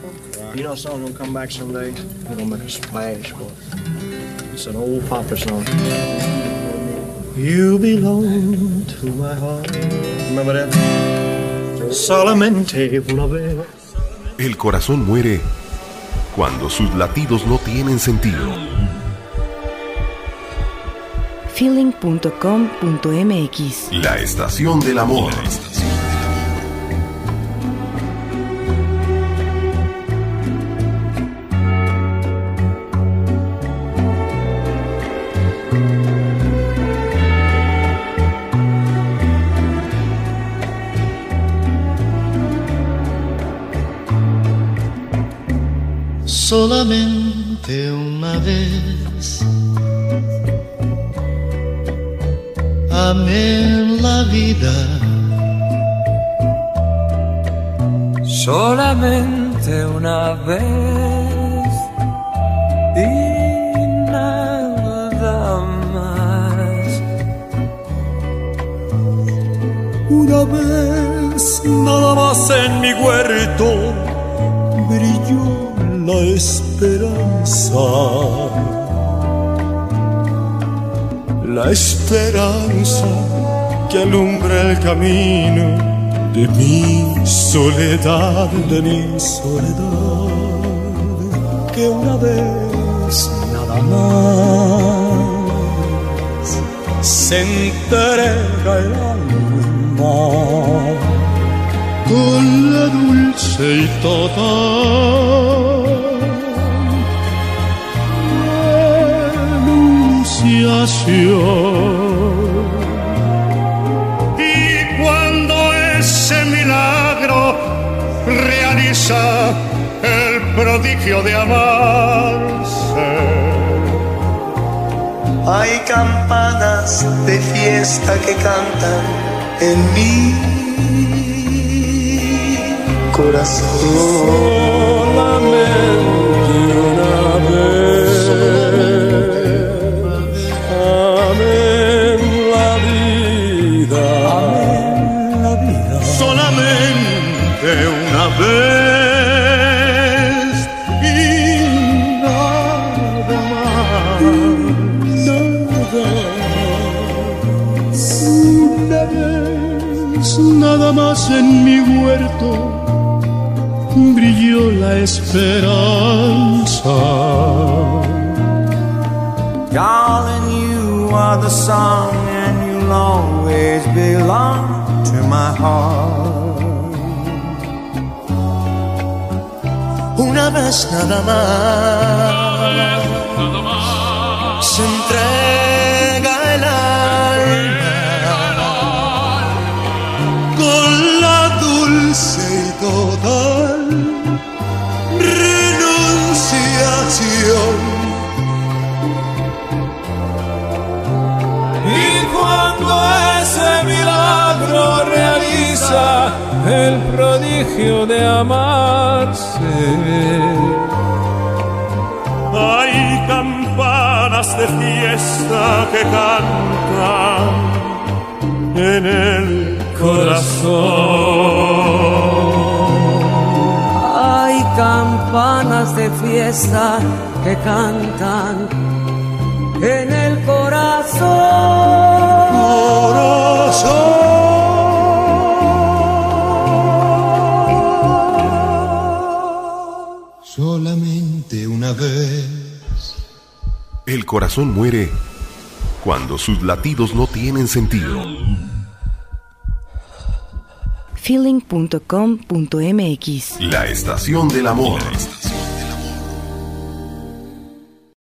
You know, a song gonna come back someday. It's gonna make a splash, boy. It's an old papa song. You belong to my heart. Remember that? Solamente una vez. El corazón muere cuando sus latidos no tienen sentido. Feeling.com.mx. La estación del amor. Solamente una vez amé en la vida. Solamente una vez y nada más. Una vez nada más en mi huerto brilló la esperanza, la esperanza que alumbra el camino de mi soledad, que una vez nada más se entrega el alma con la dulce y total renunciación. Y cuando ese milagro realiza el prodigio de amarse, Hay campanas de fiesta que cantan en mi corazón. Solamente una vez amén la vida, solamente una vez y nada más. Una vez nada más en mi huerto brilló la esperanza. Darling, you are the song and you'll always belong to my heart. Una vez nada más se entrega el alma con la dulce y total renunciación. Y cuando ese milagro realiza el prodigio de amarse, Hay campanas de fiesta que cantan en el corazón. Hay campanas de fiesta que cantan en el corazón. Solamente una vez. El corazón muere cuando sus latidos no tienen sentido. Feeling.com.mx. La estación del amor.